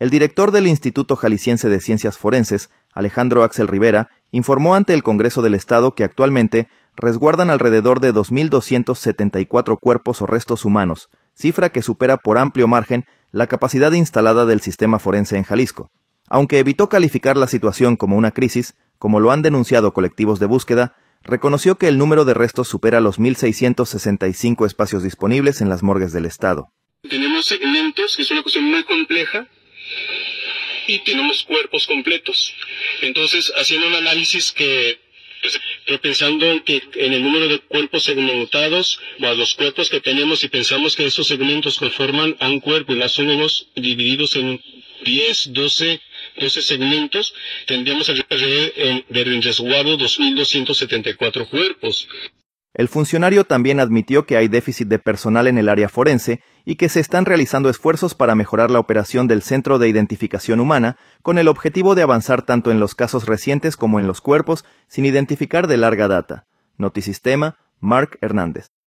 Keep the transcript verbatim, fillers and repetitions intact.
El director del Instituto Jalisciense de Ciencias Forenses, Alejandro Axel Rivera, informó ante el Congreso del Estado que actualmente resguardan alrededor de dos mil doscientos setenta y cuatro cuerpos o restos humanos, cifra que supera por amplio margen la capacidad instalada del sistema forense en Jalisco. Aunque evitó calificar la situación como una crisis, como lo han denunciado colectivos de búsqueda, reconoció que el número de restos supera los mil seiscientos sesenta y cinco espacios disponibles en las morgues del estado. Tenemos segmentos, que es una cuestión muy compleja, y tenemos cuerpos completos. Entonces, haciendo un análisis que, pues, pensando que en el número de cuerpos segmentados, o a los cuerpos que tenemos, y pensamos que esos segmentos conforman a un cuerpo y las somos divididos en diez, doce, doce segmentos, tendríamos alrededor de resguardo dos mil doscientos setenta y cuatro cuerpos. El funcionario también admitió que hay déficit de personal en el área forense y que se están realizando esfuerzos para mejorar la operación del Centro de Identificación Humana con el objetivo de avanzar tanto en los casos recientes como en los cuerpos sin identificar de larga data. Notisistema, Mark Hernández.